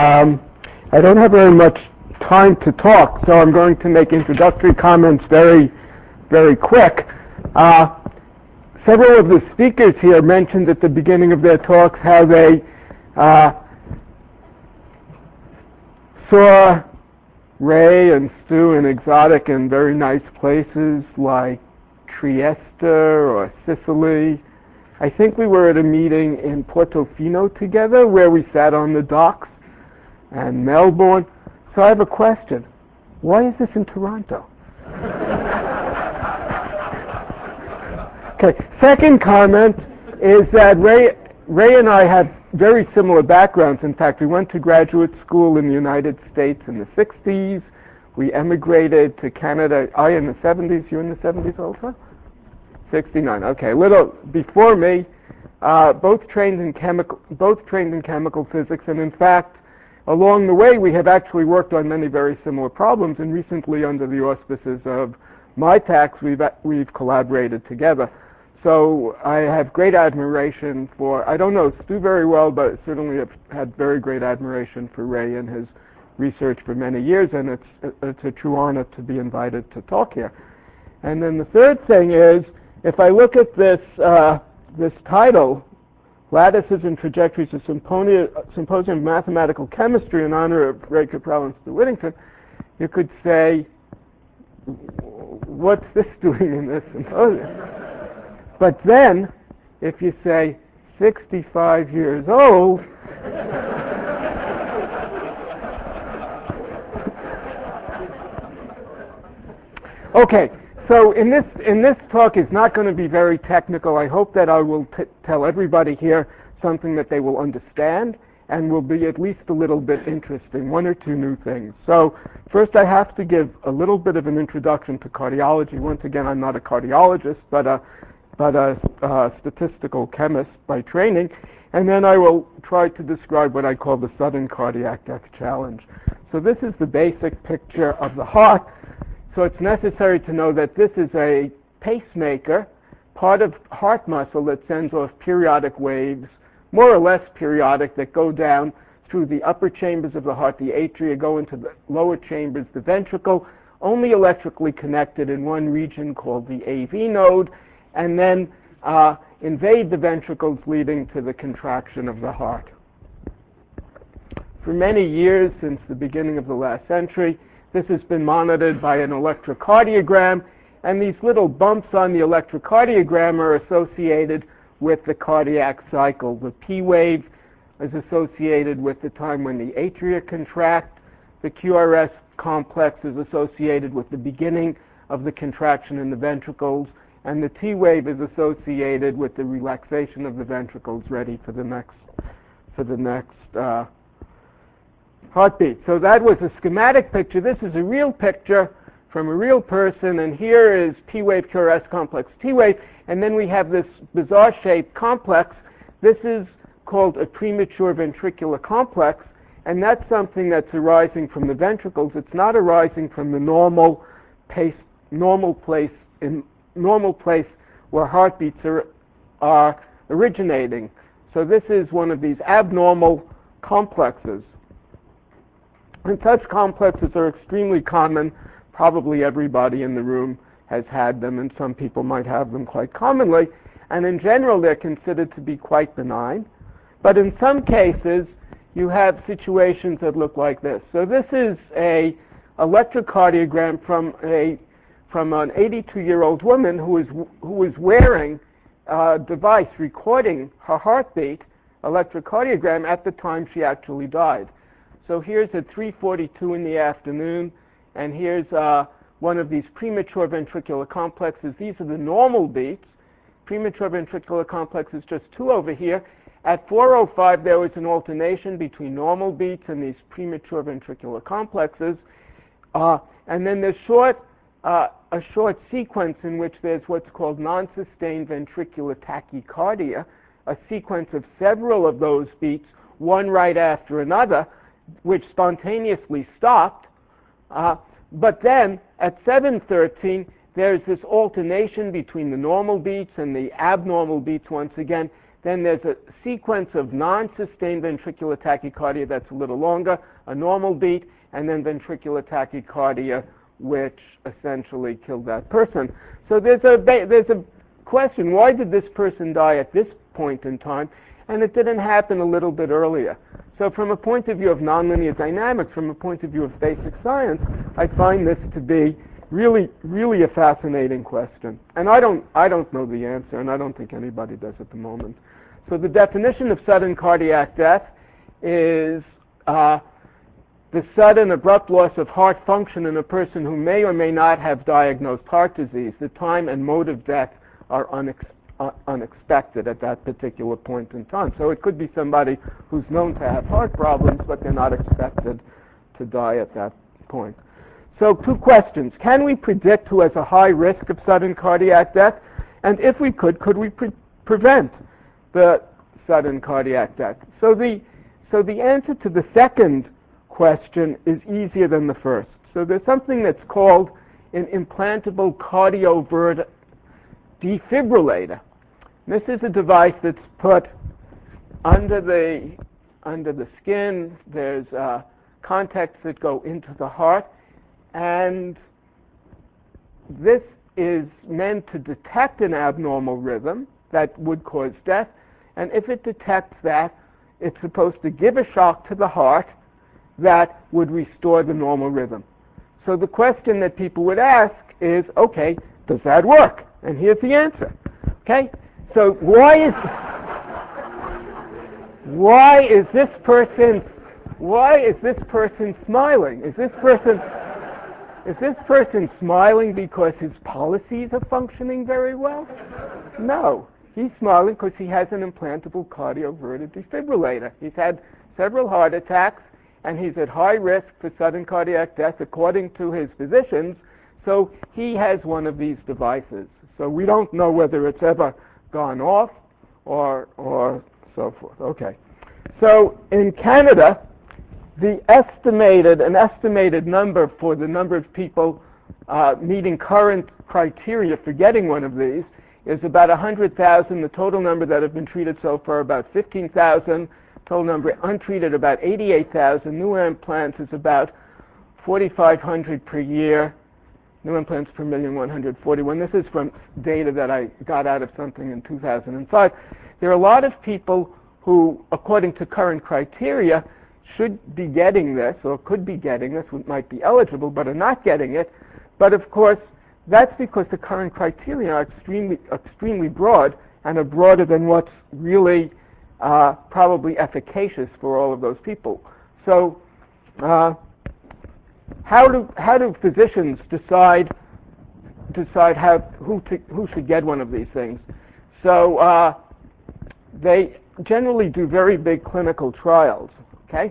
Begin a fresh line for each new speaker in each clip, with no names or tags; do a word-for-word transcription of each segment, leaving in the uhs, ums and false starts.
Um, I don't have very much time to talk, so I'm going to make introductory comments very, very quick. Uh, several of the speakers here mentioned at the beginning of their talks how they uh, saw Ray and Stu in exotic and very nice places like Trieste or Sicily. I think we were at a meeting in Portofino together where we sat on the docks, and Melbourne. So I have a question. Why is this in Toronto? Okay, second comment is that Ray, Ray and I have very similar backgrounds. In fact, we went to graduate school in the United States in the sixties. We emigrated to Canada, I in the seventies, you in the seventies also? sixty-nine, okay, a little before me. Uh, both trained in chemical, both trained in chemical physics, and in fact, along the way, we have actually worked on many very similar problems, and recently, under the auspices of MITACS, we've, we've collaborated together. So I have great admiration for, I don't know Stu very well, but certainly have had very great admiration for Ray and his research for many years, and it's, it's a true honor to be invited to talk here. And then the third thing is, if I look at this, uh, this title, Lattices and Trajectories of Symposium, Symposium of Mathematical Chemistry in honor of Ray Caprell and Stu Whittington, you could say, what's this doing in this symposium? But then, if you say sixty-five years old, okay. So in this in this talk is not going to be very technical. I hope that I will t- tell everybody here something that they will understand and will be at least a little bit interesting, one or two new things. So first I have to give a little bit of an introduction to cardiology. Once again, I'm not a cardiologist, but a, but a, a statistical chemist by training. And then I will try to describe what I call the sudden cardiac death challenge. So this is the basic picture of the heart. So it's necessary to know that this is a pacemaker, part of heart muscle that sends off periodic waves, more or less periodic, that go down through the upper chambers of the heart, the atria, go into the lower chambers, the ventricle, only electrically connected in one region called the A V node, and then uh, invade the ventricles, leading to the contraction of the heart. For many years, since the beginning of the last century, this has been monitored by an electrocardiogram, and these little bumps on the electrocardiogram are associated with the cardiac cycle. The P wave is associated with the time when the atria contract. The Q R S complex is associated with the beginning of the contraction in the ventricles, and the T wave is associated with the relaxation of the ventricles, ready for the next, for the next uh, heartbeat. So that was a schematic picture. This is a real picture from a real person, and here is P wave, Q R S complex, T wave, and then we have this bizarre shaped complex. This is called a premature ventricular complex, and that's something that's arising from the ventricles. It's not arising from the normal pace, normal place in normal place where heartbeats are, are originating. So this is one of these abnormal complexes. And such complexes are extremely common. Probably everybody in the room has had them, and some people might have them quite commonly. And in general, they're considered to be quite benign. But in some cases, you have situations that look like this. So this is a electrocardiogram from a from an eighty-two-year-old woman who is who is wearing a device recording her heartbeat, electrocardiogram, at the time she actually died. So here's at three forty-two in the afternoon, and here's uh, one of these premature ventricular complexes. These are the normal beats. Premature ventricular complex is just two over here. At four oh five, there was an alternation between normal beats and these premature ventricular complexes. Uh, and then there's short, uh, a short sequence in which there's what's called non-sustained ventricular tachycardia, a sequence of several of those beats, one right after another, which spontaneously stopped. Uh, but then at seven thirteen, there's this alternation between the normal beats and the abnormal beats once again. Then there's a sequence of non-sustained ventricular tachycardia that's a little longer, a normal beat, and then ventricular tachycardia, which essentially killed that person. So there's a, there's a question, why did this person die at this point in time? And it didn't happen a little bit earlier. So from a point of view of nonlinear dynamics, from a point of view of basic science, I find this to be really, really a fascinating question. And I don't, I don't know the answer, and I don't think anybody does at the moment. So the definition of sudden cardiac death is uh, the sudden abrupt loss of heart function in a person who may or may not have diagnosed heart disease. The time and mode of death are unex- uh, unexpected at that particular point in time. So it could be somebody who's known to have heart problems, but they're not expected to die at that point. So two questions. Can we predict who has a high risk of sudden cardiac death? And if we could, could we pre- prevent the sudden cardiac death? So the, so the answer to the second question is easier than the first. So there's something that's called an implantable cardioverter defibrillator. This is a device that's put under the, under the skin. There's uh, contacts that go into the heart. And this is meant to detect an abnormal rhythm that would cause death. And if it detects that, it's supposed to give a shock to the heart that would restore the normal rhythm. So the question that people would ask is, okay, does that work? And here's the answer. Okay? So why is why is this person why is this person smiling? Is this person is this person smiling because his policies are functioning very well? No. He's smiling because he has an implantable cardioverter defibrillator. He's had several heart attacks, and he's at high risk for sudden cardiac death according to his physicians, so he has one of these devices. So we don't know whether it's ever gone off or, or so forth. Okay. So in Canada, the estimated, an estimated number for the number of people uh, meeting current criteria for getting one of these is about one hundred thousand. The total number that have been treated so far about fifteen thousand. Total number untreated about eighty-eight thousand. New implants is about forty-five hundred per year. New implants per million, one hundred forty-one. This is from data that I got out of something in two thousand five. There are a lot of people who, according to current criteria, should be getting this, or could be getting this, might be eligible, but are not getting it. But of course, that's because the current criteria are extremely, extremely broad, and are broader than what's really uh, probably efficacious for all of those people. So, uh, how do how do physicians decide decide how who to, who should get one of these things? So uh, they generally do very big clinical trials. Okay.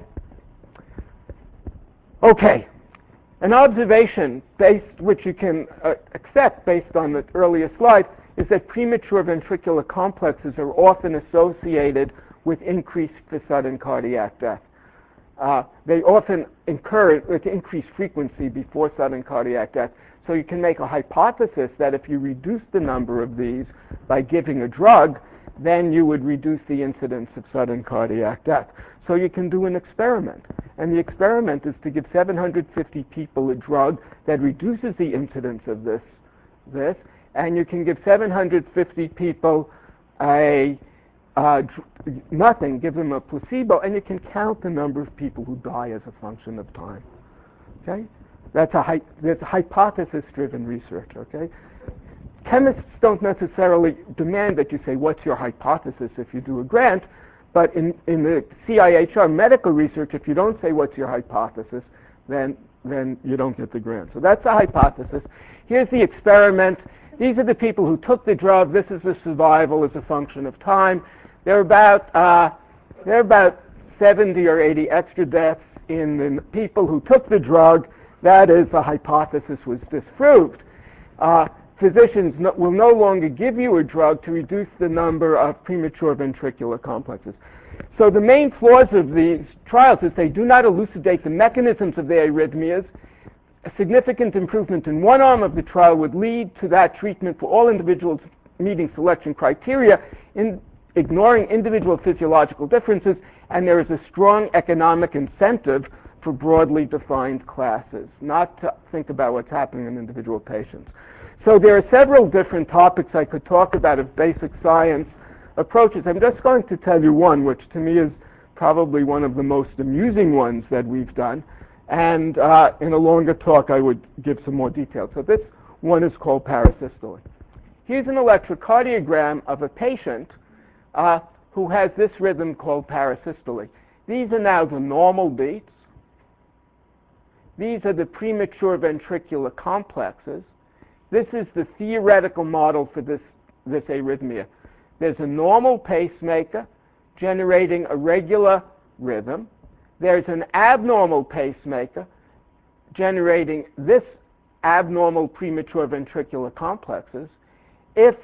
Okay. An observation based, which you can uh, accept based on the earlier slide, is that premature ventricular complexes are often associated with increased for sudden cardiac death. Uh, they often occur with increased frequency before sudden cardiac death. So you can make a hypothesis that if you reduce the number of these by giving a drug, then you would reduce the incidence of sudden cardiac death. So you can do an experiment. And the experiment is to give seven hundred fifty people a drug that reduces the incidence of this, this and you can give seven hundred fifty people a uh, dr- nothing, give them a placebo, and you can count the number of people who die as a function of time. Okay? That's a, hy- that's a hypothesis-driven research, okay? Chemists don't necessarily demand that you say, what's your hypothesis if you do a grant, but in, in the C I H R medical research, if you don't say what's your hypothesis, then, then you don't get the grant. So that's a hypothesis. Here's the experiment. These are the people who took the drug. This is the survival as a function of time. There are about, uh, there are about seventy or eighty extra deaths in the people who took the drug. That is, the hypothesis was disproved. Uh, physicians no, will no longer give you a drug to reduce the number of premature ventricular complexes. So the main flaws of these trials is they do not elucidate the mechanisms of the arrhythmias. A significant improvement in one arm of the trial would lead to that treatment for all individuals meeting selection criteria. In ignoring individual physiological differences, and there is a strong economic incentive for broadly defined classes, not to think about what's happening in individual patients. So there are several different topics I could talk about of basic science approaches. I'm just going to tell you one, which to me is probably one of the most amusing ones that we've done, and uh, in a longer talk I would give some more detail. So this one is called parasystole. Here's an electrocardiogram of a patient uh, who has this rhythm called parasystole. These are now the normal beats. These are the premature ventricular complexes. This is the theoretical model for this, this arrhythmia. There's a normal pacemaker generating a regular rhythm. There's an abnormal pacemaker generating this abnormal premature ventricular complexes. If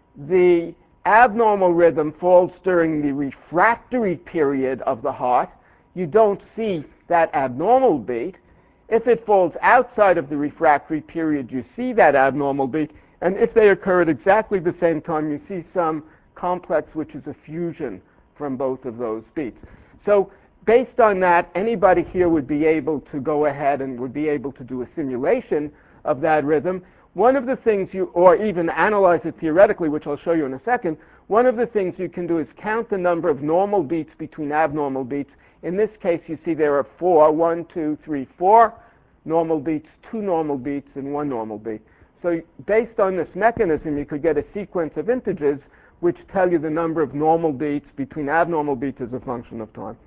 the abnormal rhythm falls during the refractory period of the heart, you don't see that abnormal beat. If it falls outside of the refractory period, you see that abnormal beat. And if they occur at exactly the same time, you see some complex which is a fusion from both of those beats. So based on that, anybody here would be able to go ahead and would be able to do a simulation of that rhythm. One of the things you, or even analyze it theoretically, which I'll show you in a second, one of the things you can do is count the number of normal beats between abnormal beats. In this case, you see there are four, one, two, three, four normal beats, two normal beats, and one normal beat. So based on this mechanism, you could get a sequence of integers which tell you the number of normal beats between abnormal beats as a function of time.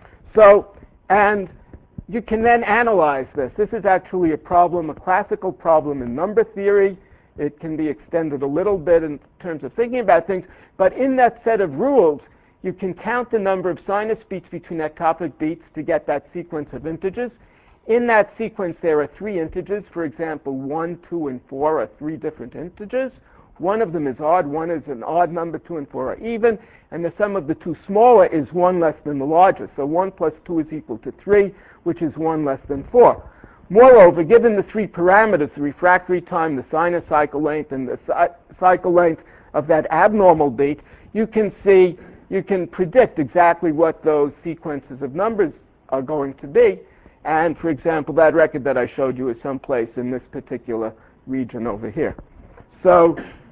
So, and you can then analyze this. This is actually a problem, a classical problem in number theory. It can be extended a little bit in terms of thinking about things, but in that set of rules, you can count the number of sinus beats between ectopic beats to get that sequence of integers. In that sequence, there are three integers. For example, one, two, and four are three different integers. One of them is odd, one is an odd number, two and four are even, and the sum of the two smaller is one less than the largest. So one plus two is equal to three, which is one less than four. Moreover, given the three parameters, the refractory time, the sinus cycle length, and the cycle length of that abnormal beat, you can see, you can predict exactly what those sequences of numbers are going to be. And for example, that record that I showed you is someplace in this particular region over here. So,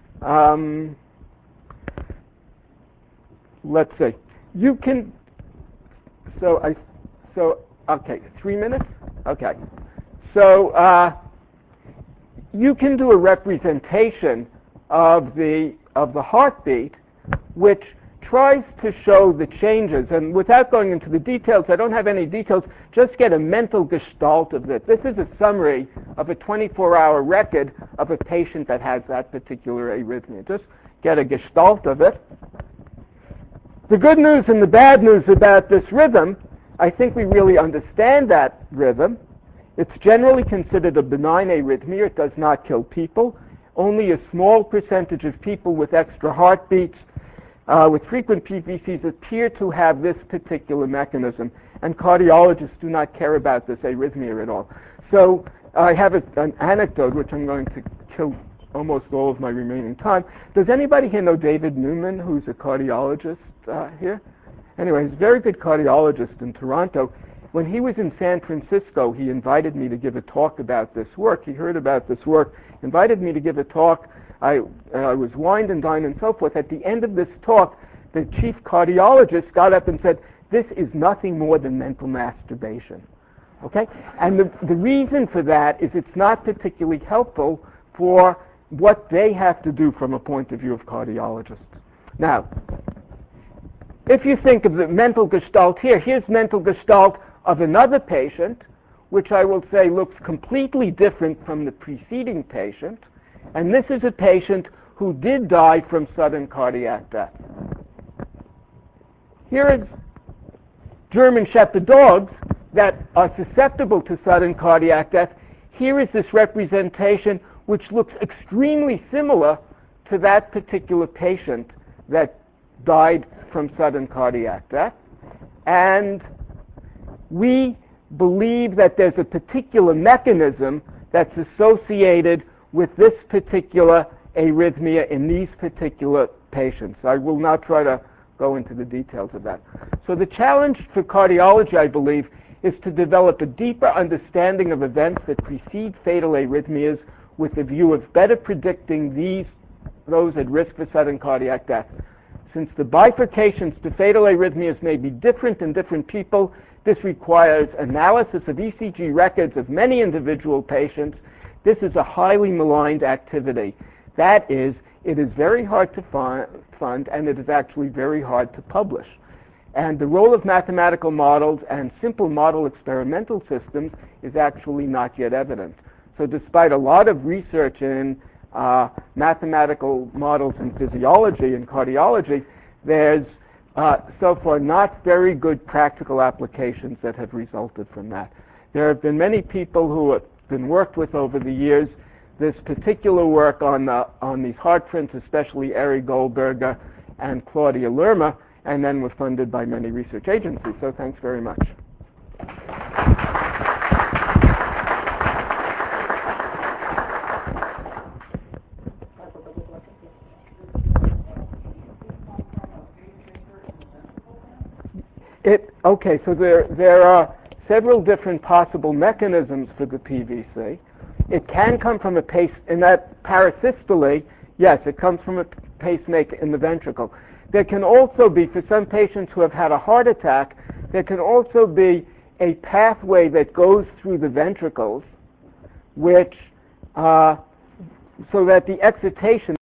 um, let's see. You can, so I, so, okay, three minutes? Okay. So, uh, you can do a representation of the, of the heartbeat which tries to show the changes, and without going into the details, I don't have any details, just get a mental gestalt of this. This is a summary of a twenty-four hour record of a patient that has that particular arrhythmia. Just get a gestalt of it. The good news and the bad news about this rhythm, I think we really understand that rhythm. It's generally considered a benign arrhythmia. It does not kill people. Only a small percentage of people with extra heartbeats Uh, with frequent P V Cs appear to have this particular mechanism, and cardiologists do not care about this arrhythmia at all. So I have a, an anecdote, which I'm going to kill almost all of my remaining time. Does anybody here know David Newman, who's a cardiologist uh, here? Anyway, he's a very good cardiologist in Toronto. When he was in San Francisco, he invited me to give a talk about this work. He heard about this work, invited me to give a talk. I, uh, I was wined and dined and so forth. At the end of this talk, the chief cardiologist got up and said, "This is nothing more than mental masturbation." Okay? And the, the reason for that is it's not particularly helpful for what they have to do from a point of view of cardiologists. Now, if you think of the mental gestalt here, here's mental gestalt of another patient, which I will say looks completely different from the preceding patient. And this is a patient who did die from sudden cardiac death. Here is German Shepherd dogs that are susceptible to sudden cardiac death. Here is this representation which looks extremely similar to that particular patient that died from sudden cardiac death. And we believe that there's a particular mechanism that's associated with this particular arrhythmia in these particular patients. I will not try to go into the details of that. So the challenge for cardiology, I believe, is to develop a deeper understanding of events that precede fatal arrhythmias with the view of better predicting these, those at risk for sudden cardiac death. Since the bifurcations to fatal arrhythmias may be different in different people, this requires analysis of E C G records of many individual patients. This is a highly maligned activity. That is, it is very hard to fund, and it is actually very hard to publish. And the role of mathematical models and simple model experimental systems is actually not yet evident. So despite a lot of research in uh, mathematical models in physiology and cardiology, there's uh, so far not very good practical applications that have resulted from that. There have been many people who have been worked with over the years. This particular work on, the, on these heart prints, especially Ari Goldberger and Claudia Lerma, and then were funded by many research agencies. So thanks very much. It, okay, so there, there are several different possible mechanisms for the P V C. It can come from a pace, in that parasystole, yes, it comes from a pacemaker in the ventricle. There can also be, for some patients who have had a heart attack, there can also be a pathway that goes through the ventricles, which, uh, so that the excitation